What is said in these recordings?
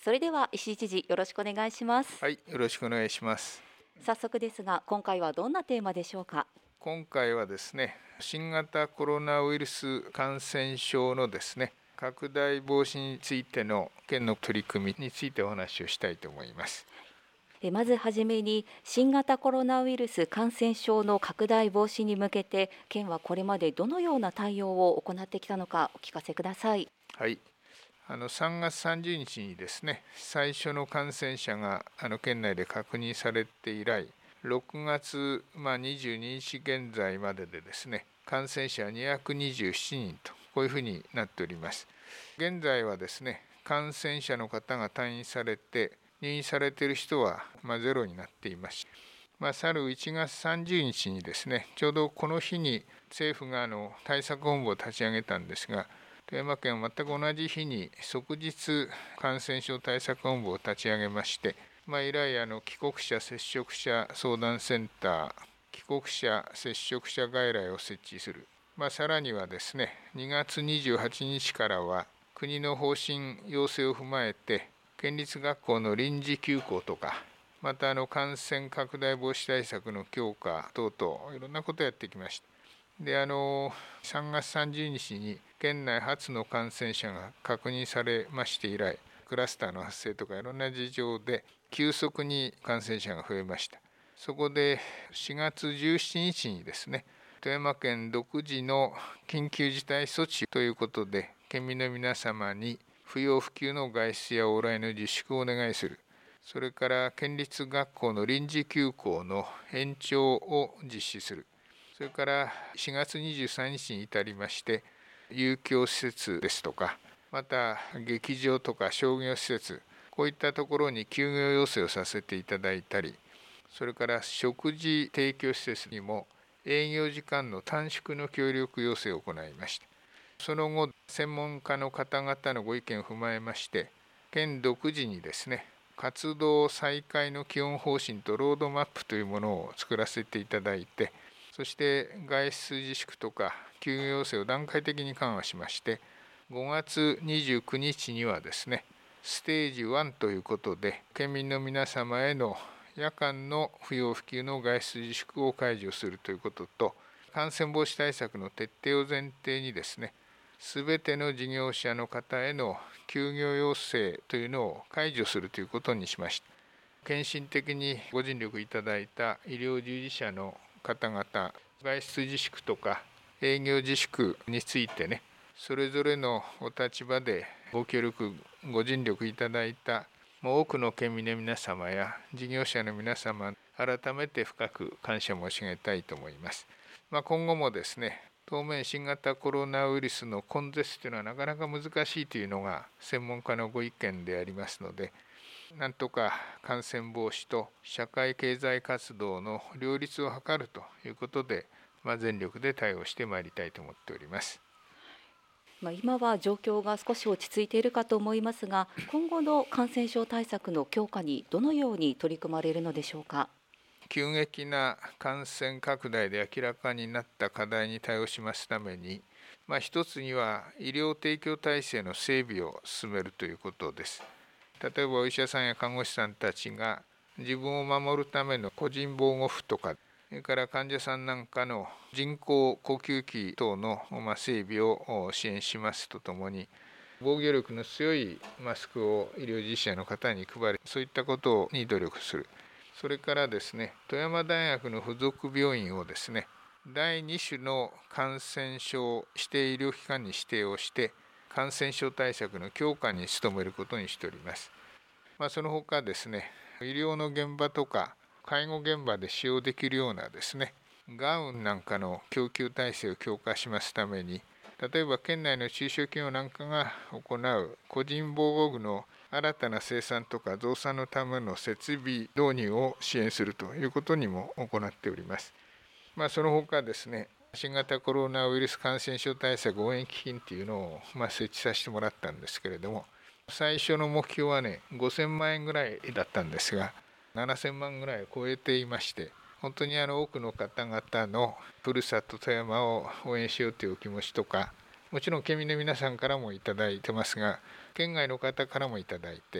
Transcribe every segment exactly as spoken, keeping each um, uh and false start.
それでは石井知事、よろしくお願いします。 はい、よろしくお願いします。 早速ですが、今回はどんなテーマでしょうか。 今回はですね、新型コロナウイルス感染症のですね、拡大防止についての県の取り組みについてお話をしたいと思います。 えまずはじめに、新型コロナウイルス感染症の拡大防止に向けて、県はこれまでどのような対応を行ってきたのかお聞かせください。 はい。あのさんがつさんじゅうにちにですね、最初の感染者があの県内で確認されて以来、ろくがつ、まあ、にじゅうににち現在まででですね、感染者はにひゃくにじゅうななにんと、こういうふうになっております。現在はですね、感染者の方が退院されて、入院されている人は、まあ、ゼロになっています。まあ、去るいちがつさんじゅうにちにですね、ちょうどこの日に政府があの対策本部を立ち上げたんですが、富山県は全く同じ日に即日感染症対策本部を立ち上げまして、まあ、以来あの帰国者接触者相談センター、帰国者接触者外来を設置する、まあ、さらにはですね、にがつにじゅうはちにちからは国の方針要請を踏まえて、県立学校の臨時休校とか、またあの感染拡大防止対策の強化等々、いろんなことをやってきました。であのさんがつさんじゅうにちに県内初の感染者が確認されまして以来、クラスターの発生とかいろんな事情で急速に感染者が増えました。そこでしがつじゅうしちにちにですね、富山県独自の緊急事態措置ということで、県民の皆様に不要不急の外出や往来の自粛をお願いする、それから県立学校の臨時休校の延長を実施する、それからしがつにじゅうさんにちに至りまして、遊興施設ですとか、また劇場とか商業施設、こういったところに休業要請をさせていただいたり、それから食事提供施設にも営業時間の短縮の協力要請を行いました。その後、専門家の方々のご意見を踏まえまして、県独自にですね、活動再開の基本方針とロードマップというものを作らせていただいて、そして外出自粛とか休業要請を段階的に緩和しまして、ごがつにじゅうくにちにはですね、ステージワンということで、県民の皆様への夜間の不要不急の外出自粛を解除するということと、感染防止対策の徹底を前提にですね、すべての事業者の方への休業要請というのを解除するということにしました。献身的にご尽力いただいた医療従事者の方々、外出自粛とか営業自粛についてね、それぞれのお立場でご協力、ご尽力いただいた多くの県民の皆様や事業者の皆様、改めて深く感謝申し上げたいと思います。まあ、今後もですね、当面新型コロナウイルスの根絶というのはなかなか難しいというのが専門家のご意見でありますので、なんとか感染防止と社会経済活動の両立を図るということで、まあ、全力で対応してまいりたいと思っております。 まあ、今は状況が少し落ち着いているかと思いますが、今後の感染症対策の強化にどのように取り組まれるのでしょうか。 急激な感染拡大で明らかになった課題に対応しますために、まあ、一つには医療提供体制の整備を進めるということです。例えばお医者さんや看護師さんたちが自分を守るための個人防護服とか、それから患者さんなんかの人工呼吸器等の整備を支援しますとともに、防御力の強いマスクを医療従事者の方に配る、そういったことに努力する。それからですね、富山大学の附属病院をですね、だいに種の感染症指定医療機関に指定をして、感染症対策の強化に努めることにしております。まあ、その他ですね、医療の現場とか介護現場で使用できるようなですね、ガウンなんかの供給体制を強化しますために、例えば県内の中小企業なんかが行う個人防護具の新たな生産とか増産のための設備導入を支援するということにも行っております。まあ、その他ですね、新型コロナウイルス感染症対策応援基金っていうのをまあ設置させてもらったんですけれども、最初の目標はね、ごせんまんえんぐらいだったんですが、ななせんまんぐらい超えていまして、本当にあの多くの方々のふるさと富山を応援しようというお気持ちとか、もちろん県民の皆さんからもいただいてますが、県外の方からもいただいて、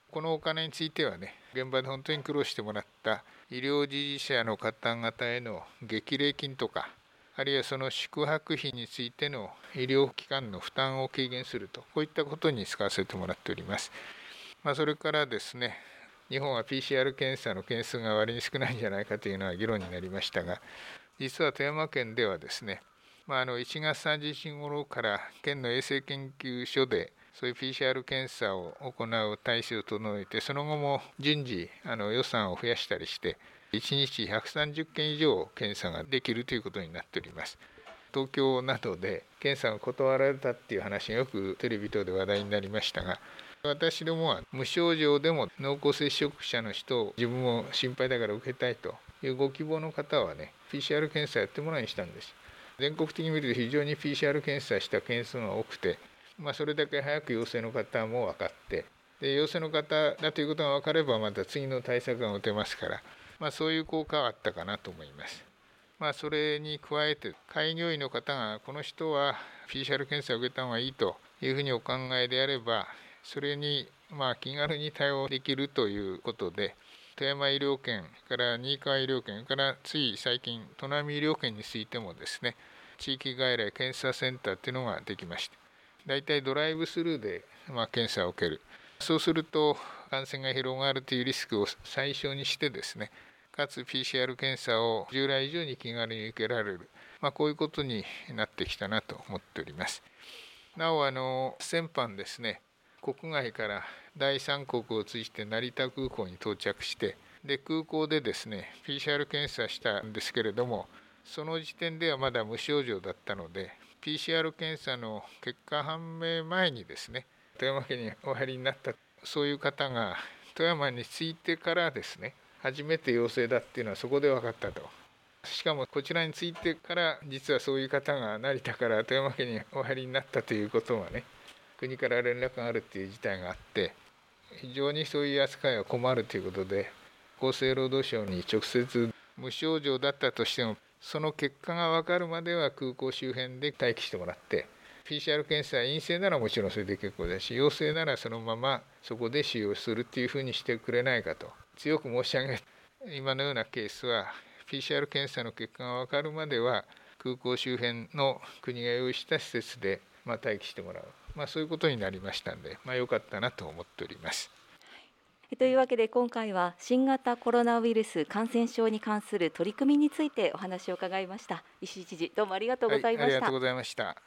このお金についてはね、現場で本当に苦労してもらった医療従事者の方々への激励金とか、あるいはその宿泊費についての医療機関の負担を軽減すると、こういったことに使わせてもらっております。まあ、それからですね、日本は ピーシーアール 検査の件数が割に少ないんじゃないかというのは議論になりましたが、実は富山県ではですね、まあ、あのいちがつさんじゅうにち頃から県の衛生研究所でそういう ピーシーアール 検査を行う体制を整えて、その後も順次あの予算を増やしたりして、いちにちひゃくさんじゅっけん以上検査ができるということになっております。東京などで検査が断られたっていう話がよくテレビ等で話題になりましたが、私どもは無症状でも濃厚接触者の人を自分も心配だから受けたいというご希望の方はね、 ピーシーアール 検査やってもらうようにしたんです。全国的に見ると非常に ピーシーアール 検査した件数が多くて、まあ、それだけ早く陽性の方も分かって、で陽性の方だということが分かればまた次の対策が打てますから、まあ、そういう効果はあったかなと思います。まあ、それに加えて開業医の方がこの人は ピーシーアール 検査を受けた方がいいというふうにお考えであれば、それにまあ気軽に対応できるということで、富山医療圏から新川医療圏からつい最近砺波医療圏についてもですね、地域外来検査センターっていうのができまして、だいたいドライブスルーでまあ検査を受ける。そうすると感染が広がるというリスクを最小にしてですね、かつ ピーシーアール 検査を従来以上に気軽に受けられる、まあ、こういうことになってきたなと思っております。なおあの先般ですね、国外から第三国を通じて成田空港に到着して、で空港でですね ピーシーアール 検査したんですけれども、その時点ではまだ無症状だったので、 ピーシーアール 検査の結果判明前にですね、富山県にお入りになったそういう方が富山に着いてからですね、初めて陽性だっていうのはそこで分かったと。しかもこちらに着いてから実はそういう方が成田から富山県にお入りになったということがね、国から連絡があるっていう事態があって、非常にそういう扱いは困るということで、厚生労働省に直接無症状だったとしてもその結果が分かるまでは空港周辺で待機してもらって、 ピーシーアール 検査陰性ならもちろんそれで結構だし、陽性ならそのままそこで使用するっていうふうにしてくれないかと強く申し上げ、今のようなケースは ピーシーアール 検査の結果が分かるまでは空港周辺の国が用意した施設でまあ待機してもらう、まあ、そういうことになりましたので、まあ、良かったなと思っております。 というわけで今回は新型コロナウイルス感染症に関する取り組みについてお話を伺いました。石井知事、どうもありがとうございました。 はい、ありがとうございました。